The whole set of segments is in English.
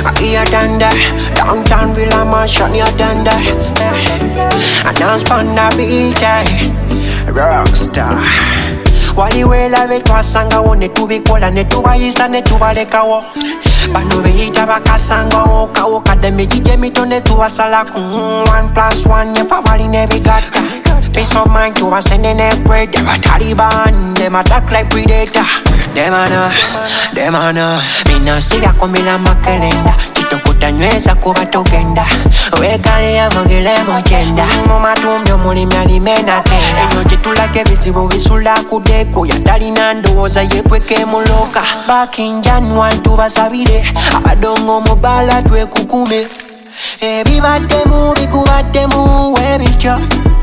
Here than that. Downtown Villa Mansion, here than that. And dance on the beach, Rockstar. Waliwela betwasanga wone tubikola netubayisa netubalekawo bano beyita bakasanga wokawoka demijije mitone tubasalako 1+1 yefa baline bigata peace of mind tubasende ne bread Taliban them attack like predator them ana mina siga komila makelenda chitokutanyweza kuba togenda wekale yavogele mojenda mu matumbyo mulimi alimena tenda eyo jetulake bizibu bisula kudeko yatalina ndowooza yekweke muloka back in January tubasabire abadongo mubala twekukume ebibaddemu bikubaddemu webityo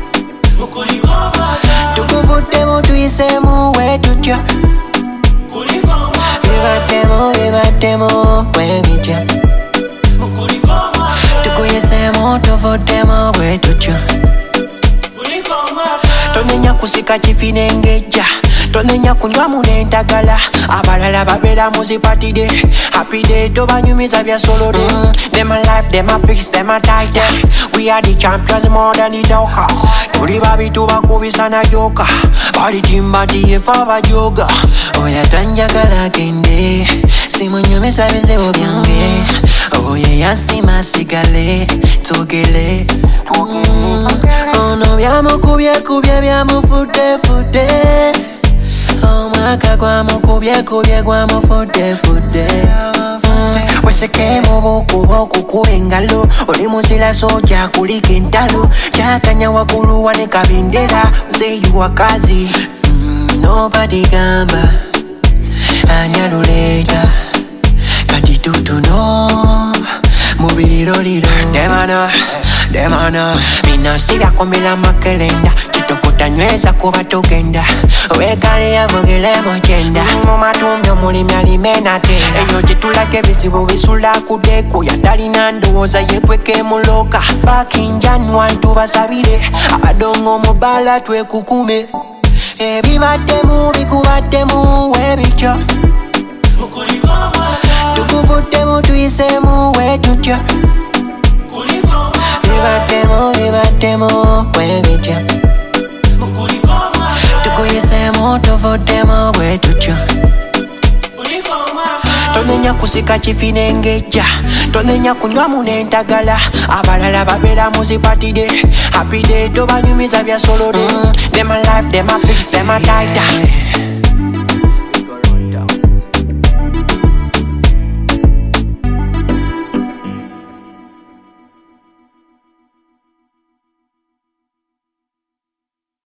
tukuvuddemu tuyisemu wetutyo bibaddemu webityo tukuyisemu tuvuddemu wetutyo tonenya kusika kifinengeja tonenya kunywa munentagala abalala babera muzipatide happy day tobanyumiza bya solo day them a life them a fix them a tight we are the champions more than the talkers tuli babitu bakubisa na joka bali timba tiyefa bajoga oya tanjagala kende simunyumiza bizibu byange oye yasima sigale togele ono byamukubye byamufudde omwaka gwamukubye gwamufudde weseke mu bukubo okukuba engalo oli muzira soja kulika entalo kyakanya waggulu wane kabindera zeyu wakazi nobody gamba anyaluleta kati tutuno mubiriroliro demana mina siga komela makelenda chitokutanyweza kuba togenda wekale yavogele mojenda mu matumbyo mulimi alimena tenda eyo jetulake bizibu bisula kudeko yatalina ndowooza yekweke muloka back in January tubasabire abadongo mubala twekukume ebibaddemu bikubaddemu webityo tukuvuddemu tuyisemu wetutyo bibaddemu webityo tukuyisemu tuvuddemu wetutyo tonenya kusika kifinengeja tonenya kunywa munentagala abalala babera muzipatide happy day tobanyumiza bya solo day them a life them a fix them a tight